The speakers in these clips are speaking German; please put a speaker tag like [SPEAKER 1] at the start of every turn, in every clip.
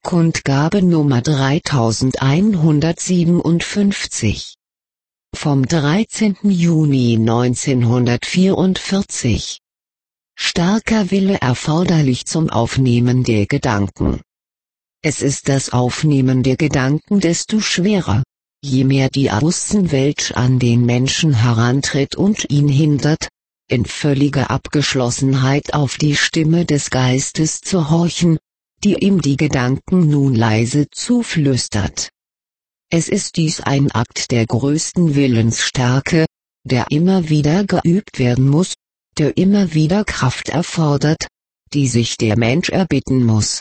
[SPEAKER 1] Kundgabe Nummer 3157. Vom 13. Juni 1944. Starker Wille erforderlich zum Aufnehmen der Gedanken. Es ist das Aufnehmen der Gedanken desto schwerer, je mehr die Außenwelt an den Menschen herantritt und ihn hindert, in völliger Abgeschlossenheit auf die Stimme des Geistes zu horchen, die ihm die Gedanken nun leise zuflüstert. Es ist dies ein Akt der größten Willensstärke, der immer wieder geübt werden muss, der immer wieder Kraft erfordert, die sich der Mensch erbitten muss.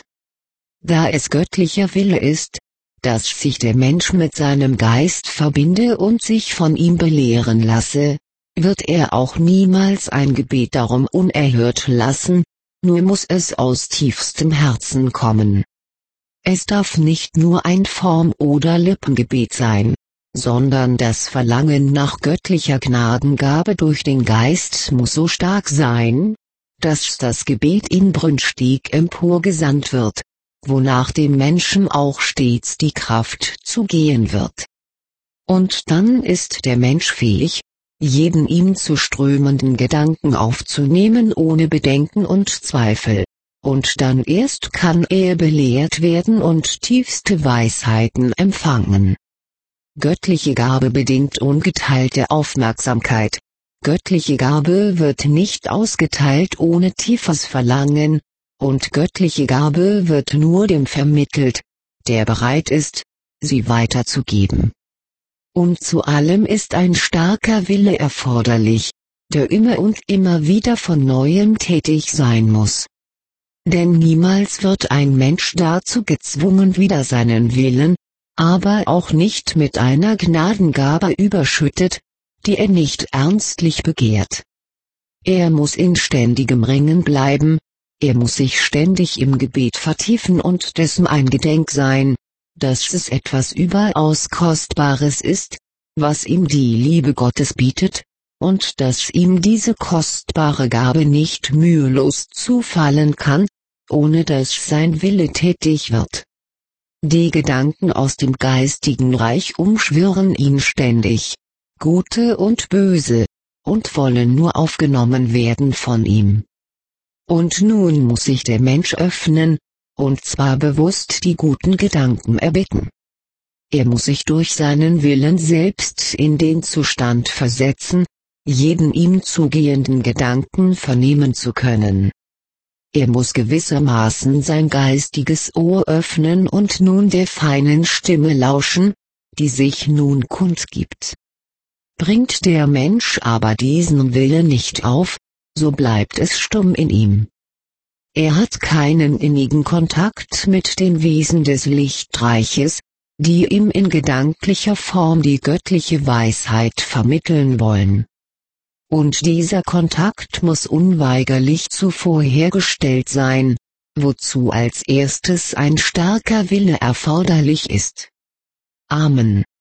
[SPEAKER 1] Da es göttlicher Wille ist, dass sich der Mensch mit seinem Geist verbinde und sich von ihm belehren lasse, wird er auch niemals ein Gebet darum unerhört lassen, nur muss es aus tiefstem Herzen kommen. Es darf nicht nur ein Form- oder Lippengebet sein, sondern das Verlangen nach göttlicher Gnadengabe durch den Geist muss so stark sein, dass das Gebet inbrünstig emporgesandt wird, wonach dem Menschen auch stets die Kraft zugehen wird. Und dann ist der Mensch fähig, jeden ihm zuströmenden Gedanken aufzunehmen ohne Bedenken und Zweifel, und dann erst kann er belehrt werden und tiefste Weisheiten empfangen. Göttliche Gabe bedingt ungeteilte Aufmerksamkeit. Göttliche Gabe wird nicht ausgeteilt ohne tiefes Verlangen, und göttliche Gabe wird nur dem vermittelt, der bereit ist, sie weiterzugeben. Und zu allem ist ein starker Wille erforderlich, der immer und immer wieder von neuem tätig sein muss. Denn niemals wird ein Mensch dazu gezwungen, wider seinen Willen, aber auch nicht mit einer Gnadengabe überschüttet, die er nicht ernstlich begehrt. Er muss in ständigem Ringen bleiben, er muss sich ständig im Gebet vertiefen und dessen eingedenk sein, dass es etwas überaus Kostbares ist, was ihm die Liebe Gottes bietet, und dass ihm diese kostbare Gabe nicht mühelos zufallen kann, ohne dass sein Wille tätig wird. Die Gedanken aus dem geistigen Reich umschwirren ihn ständig, gute und böse, und wollen nur aufgenommen werden von ihm. Und nun muss sich der Mensch öffnen, und zwar bewusst die guten Gedanken erbitten. Er muss sich durch seinen Willen selbst in den Zustand versetzen, jeden ihm zugehenden Gedanken vernehmen zu können. Er muss gewissermaßen sein geistiges Ohr öffnen und nun der feinen Stimme lauschen, die sich nun kundgibt. Bringt der Mensch aber diesen Willen nicht auf, so bleibt es stumm in ihm. Er hat keinen innigen Kontakt mit den Wesen des Lichtreiches, die ihm in gedanklicher Form die göttliche Weisheit vermitteln wollen. Und dieser Kontakt muss unweigerlich zuvor hergestellt sein, wozu als erstes ein starker Wille erforderlich ist. Amen.